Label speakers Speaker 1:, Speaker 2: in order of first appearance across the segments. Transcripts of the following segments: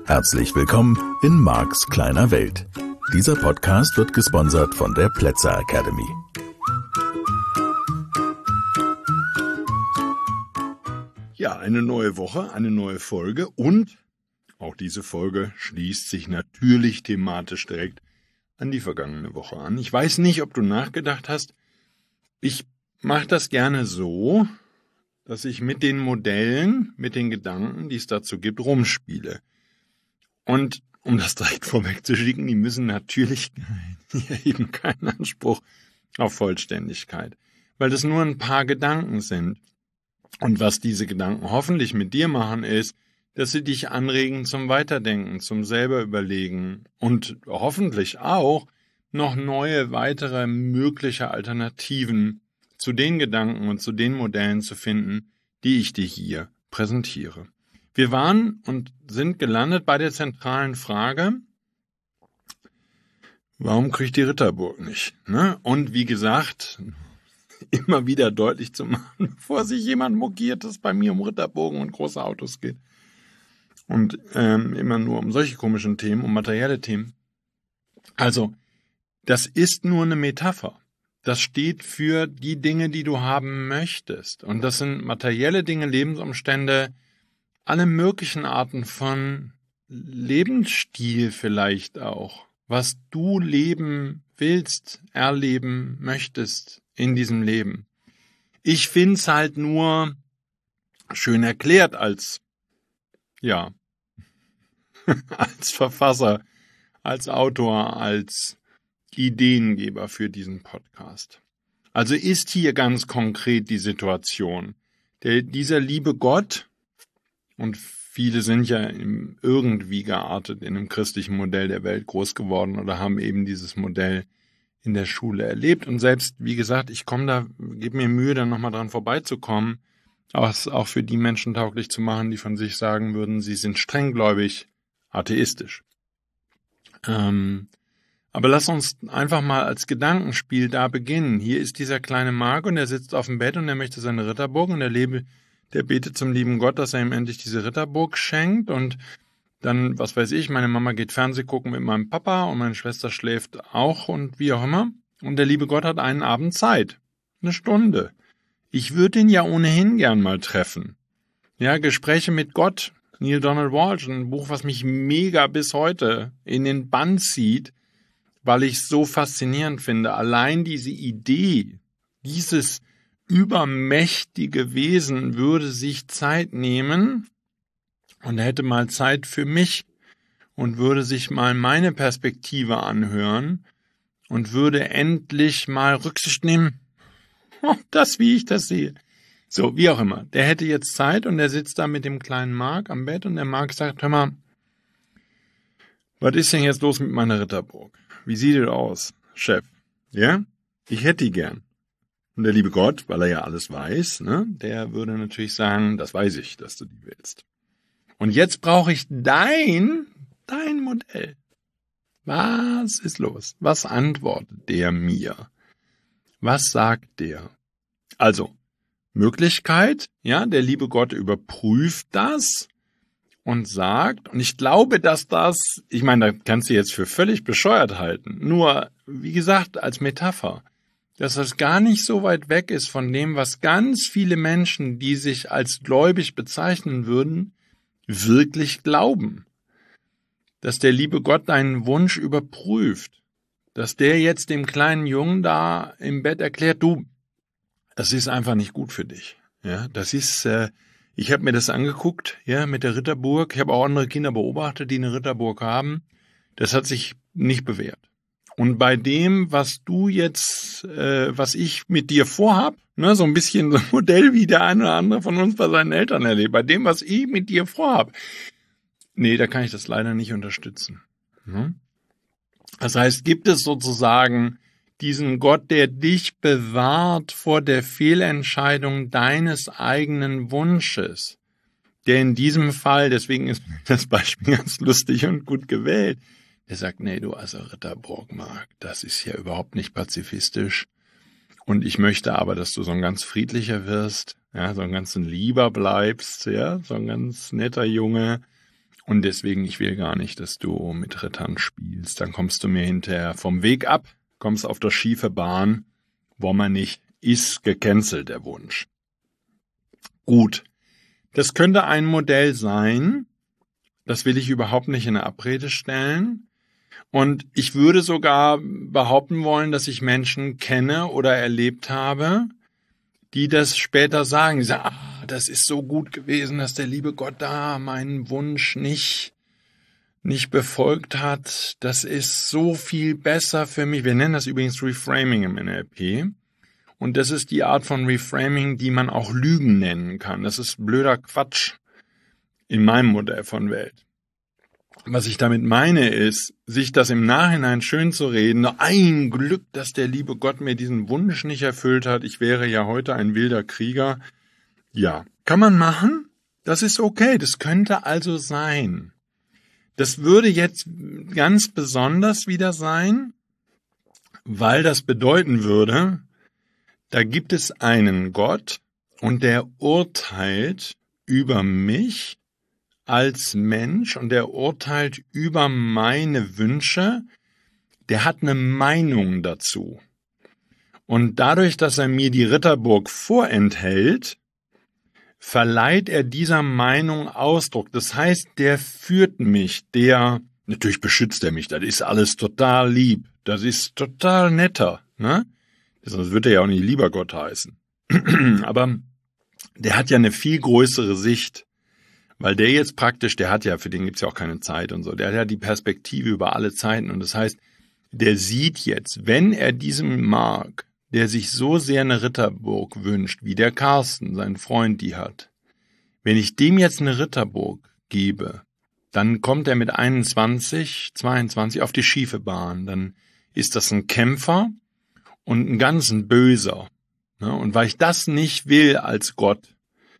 Speaker 1: Herzlich willkommen in Marks kleiner Welt. Dieser Podcast wird gesponsert von der Plätzer Academy. Ja, eine neue Woche, eine neue Folge und auch diese Folge schließt sich natürlich thematisch direkt an die vergangene Woche an. Ich weiß nicht, ob du nachgedacht hast. Ich mache das gerne so, dass ich mit den Modellen, mit den Gedanken, die es dazu gibt, rumspiele. Und um das direkt vorwegzuschicken, die müssen natürlich eben keinen Anspruch auf Vollständigkeit, weil das nur ein paar Gedanken sind. Und was diese Gedanken hoffentlich mit dir machen, ist, dass sie dich anregen zum Weiterdenken, zum selber überlegen und hoffentlich auch noch neue, weitere mögliche Alternativen zu den Gedanken und zu den Modellen zu finden, die ich dir hier präsentiere. Wir waren und sind gelandet bei der zentralen Frage, warum kriege ich die Ritterburg nicht? Und wie gesagt, immer wieder deutlich zu machen, bevor sich jemand mokiert, dass es bei mir um Ritterburgen und große Autos geht. Und immer nur um solche komischen Themen, um materielle Themen. Also, das ist nur eine Metapher. Das steht für die Dinge, die du haben möchtest. Und das sind materielle Dinge, Lebensumstände, alle möglichen Arten von Lebensstil vielleicht auch, was du leben willst, erleben möchtest in diesem Leben. Ich find's halt nur schön erklärt als Verfasser, als Autor, als Ideengeber für diesen Podcast. Also ist hier ganz konkret die Situation. Dieser liebe Gott, und viele sind ja irgendwie geartet in einem christlichen Modell der Welt groß geworden oder haben eben dieses Modell in der Schule erlebt. Und selbst, wie gesagt, gebe mir Mühe, da nochmal dran vorbeizukommen, auch für die Menschen tauglich zu machen, die von sich sagen würden, sie sind strenggläubig, atheistisch. Aber lass uns einfach mal als Gedankenspiel da beginnen. Hier ist dieser kleine Mark und er sitzt auf dem Bett und er möchte seine Ritterburg und der betet zum lieben Gott, dass er ihm endlich diese Ritterburg schenkt und dann, was weiß ich, meine Mama geht Fernseh gucken mit meinem Papa und meine Schwester schläft auch und wie auch immer. Und der liebe Gott hat einen Abend Zeit. 1 Stunde. Ich würde ihn ja ohnehin gern mal treffen. Ja, Gespräche mit Gott. Neale Donald Walsch, ein Buch, was mich mega bis heute in den Bann zieht, weil ich es so faszinierend finde. Allein diese Idee, dieses übermächtige Wesen würde sich Zeit nehmen und hätte mal Zeit für mich und würde sich mal meine Perspektive anhören und würde endlich mal Rücksicht nehmen auf das, wie ich das sehe. So, wie auch immer. Der hätte jetzt Zeit und er sitzt da mit dem kleinen Mark am Bett und der Mark sagt, hör mal, was ist denn jetzt los mit meiner Ritterburg? Wie sieht es aus, Chef? Ja? Ich hätte die gern. Und der liebe Gott, weil er ja alles weiß, der würde natürlich sagen, das weiß ich, dass du die willst. Und jetzt brauche ich dein Modell. Was ist los? Was antwortet der mir? Was sagt der? Also, Möglichkeit, ja, der liebe Gott überprüft das und sagt, und ich glaube, dass ich meine, da kannst du jetzt für völlig bescheuert halten, nur, wie gesagt, als Metapher, dass das gar nicht so weit weg ist von dem, was ganz viele Menschen, die sich als gläubig bezeichnen würden, wirklich glauben. Dass der liebe Gott deinen Wunsch überprüft. Dass der jetzt dem kleinen Jungen da im Bett erklärt, du, das ist einfach nicht gut für dich. Ja, das ist, ich habe mir das angeguckt, ja, mit der Ritterburg. Ich habe auch andere Kinder beobachtet, die eine Ritterburg haben. Das hat sich nicht bewährt. Und bei dem, was du jetzt, was ich mit dir vorhab, so ein bisschen so ein Modell, wie der eine oder andere von uns bei seinen Eltern erlebt, bei dem, was ich mit dir vorhab, nee, da kann ich das leider nicht unterstützen. Das heißt, gibt es sozusagen diesen Gott, der dich bewahrt vor der Fehlentscheidung deines eigenen Wunsches, der in diesem Fall, deswegen ist das Beispiel ganz lustig und gut gewählt, der sagt, nee, du also Ritterburg, Mark, das ist ja überhaupt nicht pazifistisch. Und ich möchte aber, dass du so ein ganz friedlicher wirst, ja, so ein ganz Lieber bleibst, ja, so ein ganz netter Junge. Und deswegen, ich will gar nicht, dass du mit Rittern spielst. Dann kommst du mir hinterher vom Weg ab, kommst auf der schiefe Bahn, wollen wir nicht, ist gecancelt der Wunsch. Gut, das könnte ein Modell sein, das will ich überhaupt nicht in eine Abrede stellen. Und ich würde sogar behaupten wollen, dass ich Menschen kenne oder erlebt habe, die das später sagen. Die sagen, das ist so gut gewesen, dass der liebe Gott da meinen Wunsch nicht befolgt hat. Das ist so viel besser für mich. Wir nennen das übrigens Reframing im NLP. Und das ist die Art von Reframing, die man auch Lügen nennen kann. Das ist blöder Quatsch in meinem Modell von Welt. Was ich damit meine, ist, sich das im Nachhinein schön zu reden. Ein Glück, dass der liebe Gott mir diesen Wunsch nicht erfüllt hat. Ich wäre ja heute ein wilder Krieger. Ja, kann man machen. Das ist okay. Das könnte also sein. Das würde jetzt ganz besonders wieder sein, weil das bedeuten würde, da gibt es einen Gott und der urteilt über mich als Mensch und der urteilt über meine Wünsche, der hat eine Meinung dazu. Und dadurch, dass er mir die Ritterburg vorenthält, verleiht er dieser Meinung Ausdruck. Das heißt, der führt mich, natürlich beschützt er mich, das ist alles total lieb, das ist total netter, ne? Sonst wird er ja auch nicht lieber Gott heißen. Aber der hat ja eine viel größere Sicht. Weil der jetzt praktisch, für den gibt's ja auch keine Zeit und so, der hat ja die Perspektive über alle Zeiten und das heißt, der sieht jetzt, wenn er diesem mag, der sich so sehr eine Ritterburg wünscht, wie der Carsten, sein Freund, die hat, wenn ich dem jetzt eine Ritterburg gebe, dann kommt er mit 21, 22 auf die schiefe Bahn, dann ist das ein Kämpfer und ein ganz Böser. Ne? Und weil ich das nicht will als Gott,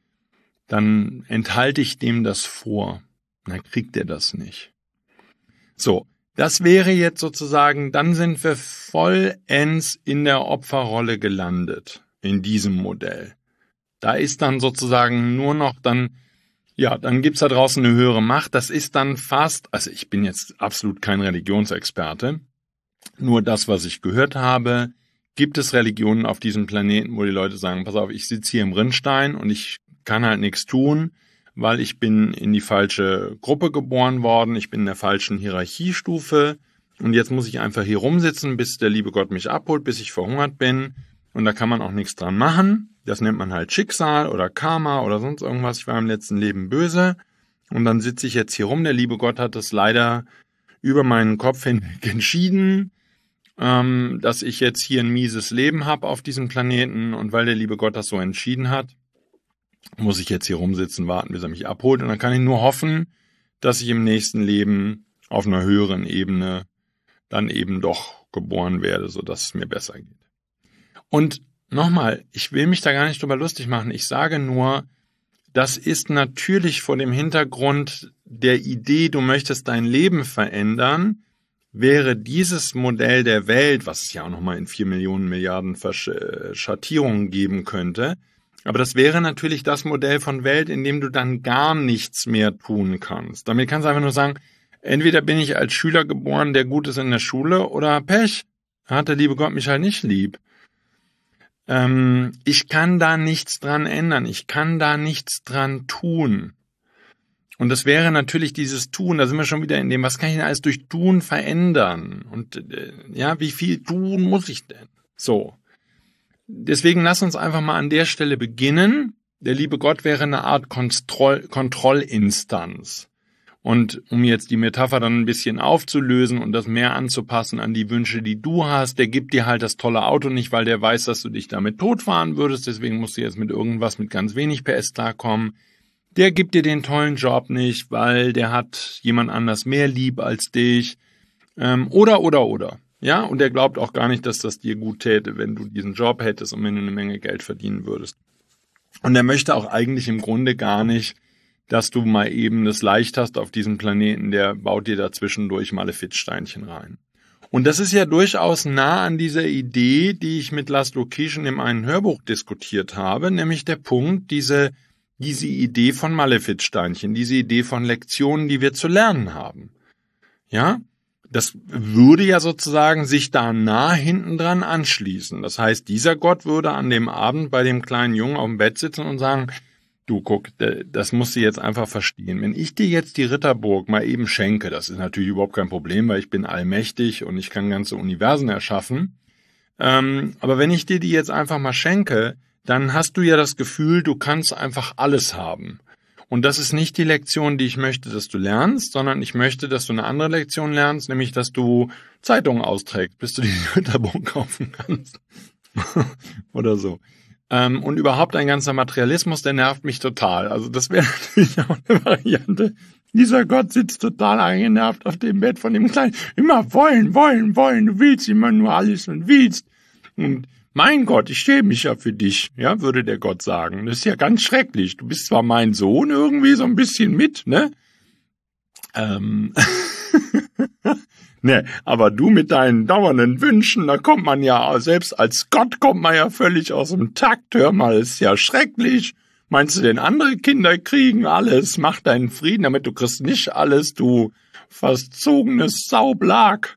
Speaker 1: dann enthalte ich dem das vor. Dann kriegt er das nicht. So, das wäre jetzt sozusagen, dann sind wir vollends in der Opferrolle gelandet, in diesem Modell. Da ist dann sozusagen nur noch dann gibt's da draußen eine höhere Macht. Das ist dann fast, also ich bin jetzt absolut kein Religionsexperte, nur das, was ich gehört habe, gibt es Religionen auf diesem Planeten, wo die Leute sagen, pass auf, ich sitze hier im Rinnstein und ich kann halt nichts tun, weil ich bin in die falsche Gruppe geboren worden, ich bin in der falschen Hierarchiestufe und jetzt muss ich einfach hier rumsitzen, bis der liebe Gott mich abholt, bis ich verhungert bin und da kann man auch nichts dran machen. Das nennt man halt Schicksal oder Karma oder sonst irgendwas. Ich war im letzten Leben böse und dann sitze ich jetzt hier rum. Der liebe Gott hat das leider über meinen Kopf hinweg entschieden, dass ich jetzt hier ein mieses Leben habe auf diesem Planeten und weil der liebe Gott das so entschieden hat, muss ich jetzt hier rumsitzen, warten, bis er mich abholt. Und dann kann ich nur hoffen, dass ich im nächsten Leben auf einer höheren Ebene dann eben doch geboren werde, sodass es mir besser geht. Und nochmal, ich will mich da gar nicht drüber lustig machen. Ich sage nur, das ist natürlich vor dem Hintergrund der Idee, du möchtest dein Leben verändern, wäre dieses Modell der Welt, was es ja auch nochmal in 4 Millionen Milliarden Schattierungen geben könnte, aber das wäre natürlich das Modell von Welt, in dem du dann gar nichts mehr tun kannst. Damit kannst du einfach nur sagen, entweder bin ich als Schüler geboren, der gut ist in der Schule, oder Pech, hat der liebe Gott mich halt nicht lieb. Ich kann da nichts dran ändern, ich kann da nichts dran tun. Und das wäre natürlich dieses Tun, da sind wir schon wieder in dem, was kann ich denn alles durch Tun verändern? Und wie viel tun muss ich denn? So. Deswegen lass uns einfach mal an der Stelle beginnen. Der liebe Gott wäre eine Art Kontrollinstanz. Und um jetzt die Metapher dann ein bisschen aufzulösen und das mehr anzupassen an die Wünsche, die du hast, der gibt dir halt das tolle Auto nicht, weil der weiß, dass du dich damit totfahren würdest. Deswegen musst du jetzt mit irgendwas mit ganz wenig PS klarkommen. Der gibt dir den tollen Job nicht, weil der hat jemand anders mehr lieb als dich. Oder. Ja, und der glaubt auch gar nicht, dass das dir gut täte, wenn du diesen Job hättest und wenn du eine Menge Geld verdienen würdest. Und er möchte auch eigentlich im Grunde gar nicht, dass du mal eben das leicht hast auf diesem Planeten, der baut dir da zwischendurch Malefizsteinchen rein. Und das ist ja durchaus nah an dieser Idee, die ich mit Laszlo Kirchen in einem Hörbuch diskutiert habe, nämlich der Punkt, diese diese Idee von Malefizsteinchen, diese Idee von Lektionen, die wir zu lernen haben. Ja? Das würde ja sozusagen sich da nah hinten dran anschließen. Das heißt, dieser Gott würde an dem Abend bei dem kleinen Jungen auf dem Bett sitzen und sagen, du guck, das musst du jetzt einfach verstehen. Wenn ich dir jetzt die Ritterburg mal eben schenke, das ist natürlich überhaupt kein Problem, weil ich bin allmächtig und ich kann ganze Universen erschaffen. Aber wenn ich dir die jetzt einfach mal schenke, dann hast du ja das Gefühl, du kannst einfach alles haben. Und das ist nicht die Lektion, die ich möchte, dass du lernst, sondern ich möchte, dass du eine andere Lektion lernst, nämlich, dass du Zeitungen austrägst, bis du die Ritterburg kaufen kannst. Oder so. Und überhaupt ein ganzer Materialismus, der nervt mich total. Also das wäre natürlich auch eine Variante. Dieser Gott sitzt total eingenervt auf dem Bett von dem Kleinen. Immer wollen. Du willst immer nur alles und willst. Und mein Gott, ich schäme mich ja für dich, ja, würde der Gott sagen. Das ist ja ganz schrecklich. Du bist zwar mein Sohn irgendwie so ein bisschen mit, ne? Ne, aber du mit deinen dauernden Wünschen, da kommt man ja, selbst als Gott kommt man ja völlig aus dem Takt. Hör mal, ist ja schrecklich. Meinst du denn, andere Kinder kriegen alles? Mach deinen Frieden damit, du kriegst nicht alles, du verzogenes Saublag.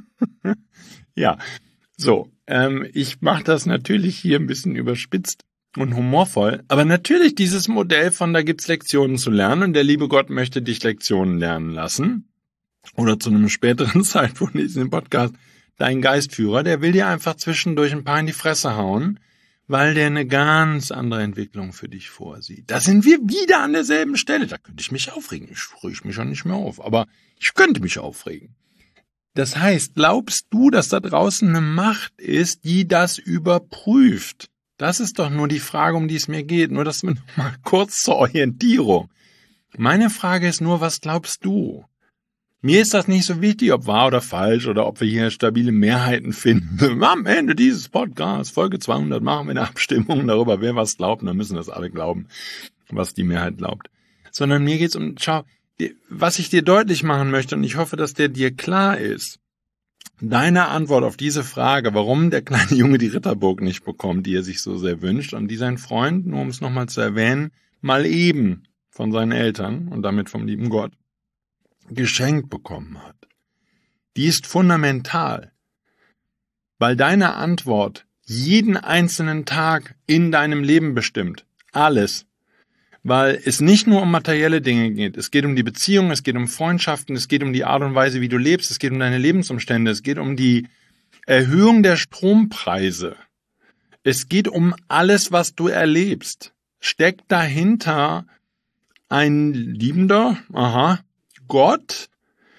Speaker 1: Ja, so. Ich mache das natürlich hier ein bisschen überspitzt und humorvoll, aber natürlich dieses Modell von, da gibt's Lektionen zu lernen und der liebe Gott möchte dich Lektionen lernen lassen oder zu einem späteren Zeitpunkt in diesem Podcast, dein Geistführer, der will dir einfach zwischendurch ein paar in die Fresse hauen, weil der eine ganz andere Entwicklung für dich vorsieht. Da sind wir wieder an derselben Stelle, da könnte ich mich aufregen, ich reg mich schon nicht mehr auf, aber ich könnte mich aufregen. Das heißt, glaubst du, dass da draußen eine Macht ist, die das überprüft? Das ist doch nur die Frage, um die es mir geht. Nur das mal kurz zur Orientierung. Meine Frage ist nur, was glaubst du? Mir ist das nicht so wichtig, ob wahr oder falsch oder ob wir hier stabile Mehrheiten finden. Am Ende dieses Podcasts, Folge 200, machen wir eine Abstimmung darüber, wer was glaubt. Und dann müssen das alle glauben, was die Mehrheit glaubt. Sondern mir geht's um, schau, was ich dir deutlich machen möchte, und ich hoffe, dass der dir klar ist, deine Antwort auf diese Frage, warum der kleine Junge die Ritterburg nicht bekommt, die er sich so sehr wünscht, und die sein Freund, nur um es nochmal zu erwähnen, mal eben von seinen Eltern und damit vom lieben Gott geschenkt bekommen hat, die ist fundamental, weil deine Antwort jeden einzelnen Tag in deinem Leben bestimmt. Alles. Weil es nicht nur um materielle Dinge geht. Es geht um die Beziehung, es geht um Freundschaften, es geht um die Art und Weise, wie du lebst, es geht um deine Lebensumstände, es geht um die Erhöhung der Strompreise. Es geht um alles, was du erlebst. Steckt dahinter ein liebender, Gott,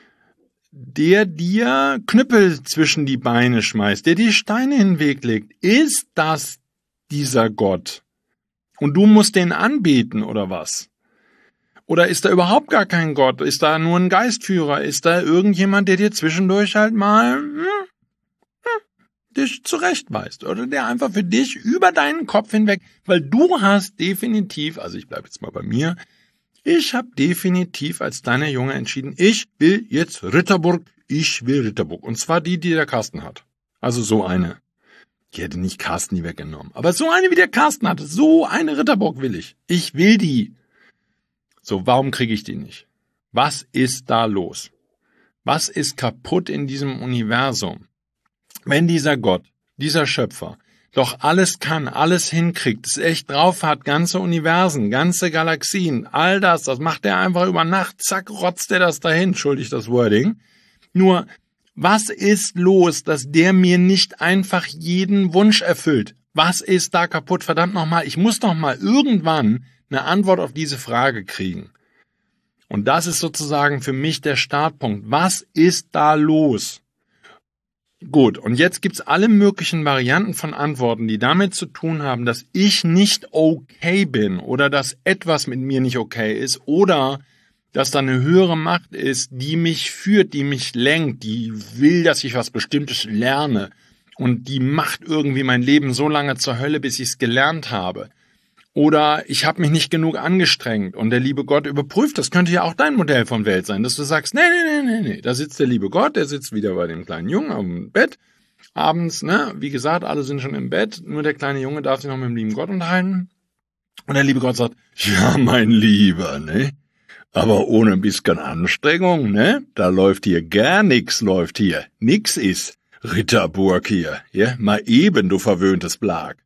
Speaker 1: der dir Knüppel zwischen die Beine schmeißt, der dir Steine in den Weg legt. Ist das dieser Gott? Und du musst den anbeten, oder was? Oder ist da überhaupt gar kein Gott? Ist da nur ein Geistführer? Ist da irgendjemand, der dir zwischendurch halt mal dich zurechtweist? Oder der einfach für dich über deinen Kopf hinweg, weil du hast definitiv, also ich bleibe jetzt mal bei mir, ich habe definitiv als kleiner Junge entschieden, ich will jetzt Ritterburg, ich will Ritterburg. Und zwar die der Carsten hat. Also so eine. Ich hätte nicht Carsten die weggenommen. Aber so eine, wie der Carsten hatte, so eine Ritterburg will ich. Ich will die. So, warum kriege ich die nicht? Was ist da los? Was ist kaputt in diesem Universum? Wenn dieser Gott, dieser Schöpfer, doch alles kann, alles hinkriegt, es echt drauf hat, ganze Universen, ganze Galaxien, all das macht er einfach über Nacht, zack, rotzt er das dahin, entschuldigt das Wording. Nur, was ist los, dass der mir nicht einfach jeden Wunsch erfüllt? Was ist da kaputt? Verdammt nochmal, ich muss doch mal irgendwann eine Antwort auf diese Frage kriegen. Und das ist sozusagen für mich der Startpunkt. Was ist da los? Gut, und jetzt gibt's alle möglichen Varianten von Antworten, die damit zu tun haben, dass ich nicht okay bin oder dass etwas mit mir nicht okay ist oder dass da eine höhere Macht ist, die mich führt, die mich lenkt, die will, dass ich was Bestimmtes lerne und die macht irgendwie mein Leben so lange zur Hölle, bis ich es gelernt habe. Oder ich habe mich nicht genug angestrengt und der liebe Gott überprüft, das könnte ja auch dein Modell von Welt sein, dass du sagst, nee, da sitzt der liebe Gott, der sitzt wieder bei dem kleinen Jungen am Bett, abends, ne, wie gesagt, alle sind schon im Bett, nur der kleine Junge darf sich noch mit dem lieben Gott unterhalten Und der liebe Gott sagt, ja, mein Lieber, ne? Aber ohne ein bisschen Anstrengung, ne? Da läuft hier gar nix, läuft hier. Nix ist Ritterburg hier, ja? Mal eben, du verwöhntes Blag.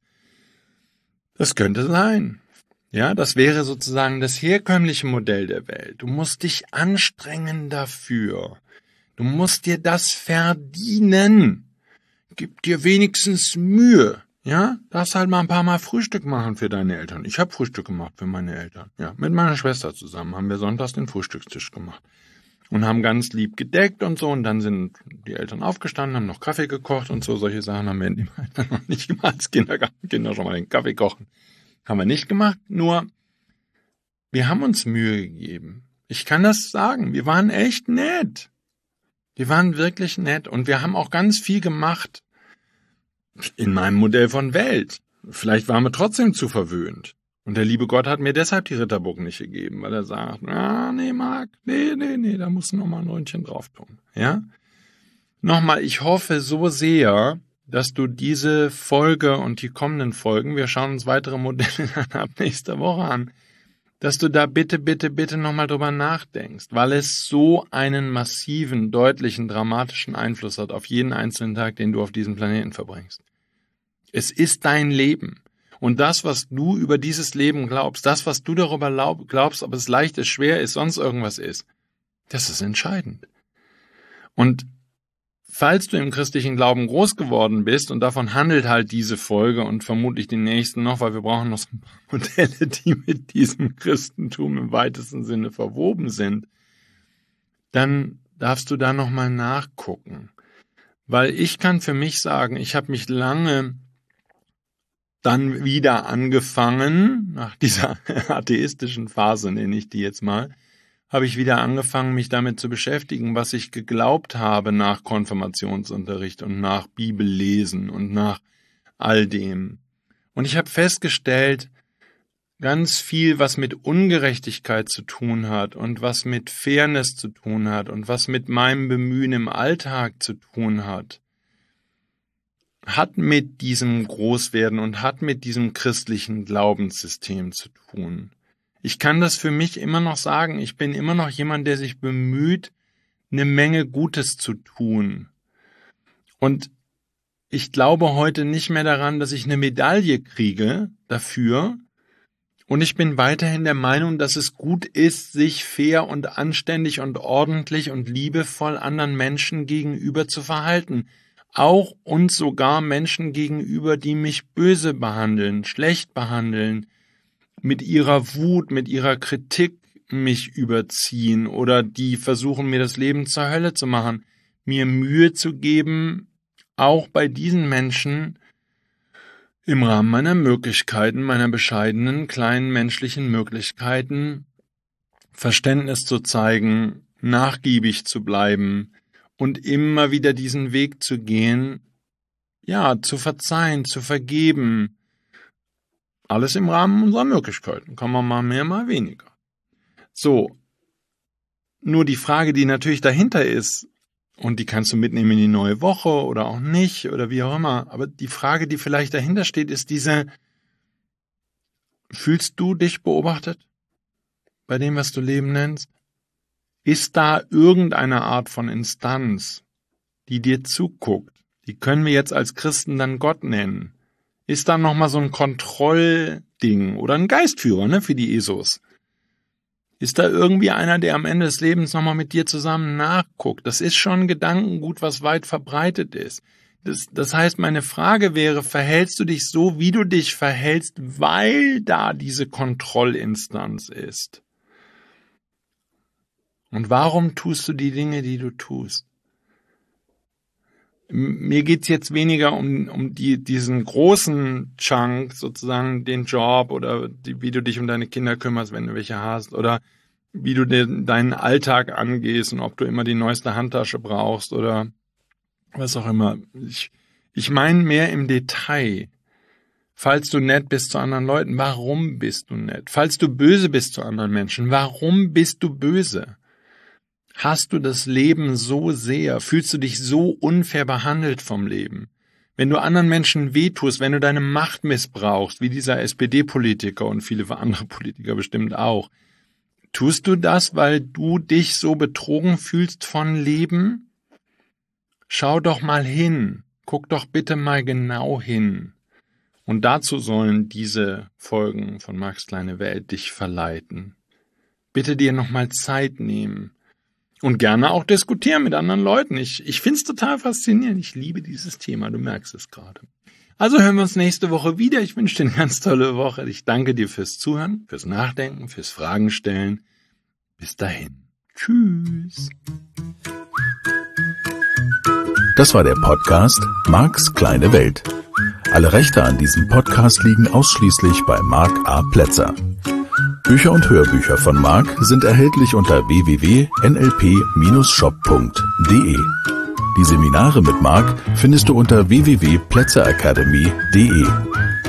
Speaker 1: Das könnte sein. Ja, das wäre sozusagen das herkömmliche Modell der Welt. Du musst dich anstrengen dafür. Du musst dir das verdienen. Gib dir wenigstens Mühe. Ja, darfst halt mal ein paar Mal Frühstück machen für deine Eltern. Ich habe Frühstück gemacht für meine Eltern. Ja, mit meiner Schwester zusammen haben wir sonntags den Frühstückstisch gemacht. Und haben ganz lieb gedeckt und so. Und dann sind die Eltern aufgestanden, haben noch Kaffee gekocht und so. Solche Sachen haben wir die Eltern noch nicht gemacht. Als Kindergartenkinder schon mal den Kaffee kochen. Haben wir nicht gemacht. Nur, wir haben uns Mühe gegeben. Ich kann das sagen. Wir waren echt nett. Wir waren wirklich nett. Und wir haben auch ganz viel gemacht. In meinem Modell von Welt. Vielleicht waren wir trotzdem zu verwöhnt. Und der liebe Gott hat mir deshalb die Ritterburg nicht gegeben, weil er sagt, nee, Marc, nee, da musst du noch mal ein Röntchen drauf tun. Ja? Nochmal, ich hoffe so sehr, dass du diese Folge und die kommenden Folgen, wir schauen uns weitere Modelle ab nächster Woche an, dass du da bitte nochmal drüber nachdenkst, weil es so einen massiven, deutlichen, dramatischen Einfluss hat auf jeden einzelnen Tag, den du auf diesem Planeten verbringst. Es ist dein Leben. Und das, was du über dieses Leben glaubst, das, was du darüber glaubst, ob es leicht ist, schwer ist, sonst irgendwas ist, das ist entscheidend. Und falls du im christlichen Glauben groß geworden bist, und davon handelt halt diese Folge und vermutlich die nächsten noch, weil wir brauchen noch so ein paar Modelle, die mit diesem Christentum im weitesten Sinne verwoben sind, dann darfst du da nochmal nachgucken. Weil ich kann für mich sagen, ich habe mich lange dann wieder angefangen, nach dieser atheistischen Phase, nenne ich die jetzt mal, habe ich wieder angefangen, mich damit zu beschäftigen, was ich geglaubt habe nach Konfirmationsunterricht und nach Bibellesen und nach all dem. Und ich habe festgestellt, ganz viel, was mit Ungerechtigkeit zu tun hat und was mit Fairness zu tun hat und was mit meinem Bemühen im Alltag zu tun hat mit diesem Großwerden und hat mit diesem christlichen Glaubenssystem zu tun. Ich kann das für mich immer noch sagen, ich bin immer noch jemand, der sich bemüht, eine Menge Gutes zu tun. Und ich glaube heute nicht mehr daran, dass ich eine Medaille kriege dafür. Und ich bin weiterhin der Meinung, dass es gut ist, sich fair und anständig und ordentlich und liebevoll anderen Menschen gegenüber zu verhalten. Auch und sogar Menschen gegenüber, die mich böse behandeln, schlecht behandeln, mit ihrer Wut, mit ihrer Kritik mich überziehen oder die versuchen, mir das Leben zur Hölle zu machen, mir Mühe zu geben, auch bei diesen Menschen im Rahmen meiner Möglichkeiten, meiner bescheidenen, kleinen menschlichen Möglichkeiten, Verständnis zu zeigen, nachgiebig zu bleiben und immer wieder diesen Weg zu gehen, ja, zu verzeihen, zu vergeben. Alles im Rahmen unserer Möglichkeiten. Kann man mal mehr, mal weniger. So. Nur die Frage, die natürlich dahinter ist, und die kannst du mitnehmen in die neue Woche oder auch nicht oder wie auch immer, aber die Frage, die vielleicht dahinter steht, ist diese: Fühlst du dich beobachtet bei dem, was du Leben nennst? Ist da irgendeine Art von Instanz, die dir zuguckt? Die können wir jetzt als Christen dann Gott nennen. Ist da nochmal so ein Kontrollding oder ein Geistführer, ne, für die ESOs? Ist da irgendwie einer, der am Ende des Lebens nochmal mit dir zusammen nachguckt? Das ist schon ein Gedankengut, was weit verbreitet ist. Das heißt, meine Frage wäre, verhältst du dich so, wie du dich verhältst, weil da diese Kontrollinstanz ist? Und warum tust du die Dinge, die du tust? Mir geht's jetzt weniger um diesen großen Chunk, sozusagen den Job oder wie du dich um deine Kinder kümmerst, wenn du welche hast, oder wie du deinen Alltag angehst und ob du immer die neueste Handtasche brauchst oder was auch immer. Ich meine mehr im Detail. Falls du nett bist zu anderen Leuten, warum bist du nett? Falls du böse bist zu anderen Menschen, warum bist du böse? Hast du das Leben so sehr? Fühlst du dich so unfair behandelt vom Leben? wenn du anderen Menschen wehtust, wenn du deine Macht missbrauchst, wie dieser SPD-Politiker und viele andere Politiker bestimmt auch, tust du das, weil du dich so betrogen fühlst von Leben? Schau doch mal hin, guck doch bitte mal genau hin. Und dazu sollen diese Folgen von Marks kleine Welt dich verleiten. Bitte dir nochmal Zeit nehmen. Und gerne auch diskutieren mit anderen Leuten. Ich finde es total faszinierend. Ich liebe dieses Thema, du merkst es gerade. Also hören wir uns nächste Woche wieder. Ich wünsche dir eine ganz tolle Woche. Ich danke dir fürs Zuhören, fürs Nachdenken, fürs Fragen stellen. Bis dahin. Tschüss.
Speaker 2: Das war der Podcast Marks kleine Welt. Alle Rechte an diesem Podcast liegen ausschließlich bei Mark A. Plätzer. Bücher und Hörbücher von Mark sind erhältlich unter www.nlp-shop.de. Die Seminare mit Mark findest du unter www.plätzeracademy.de.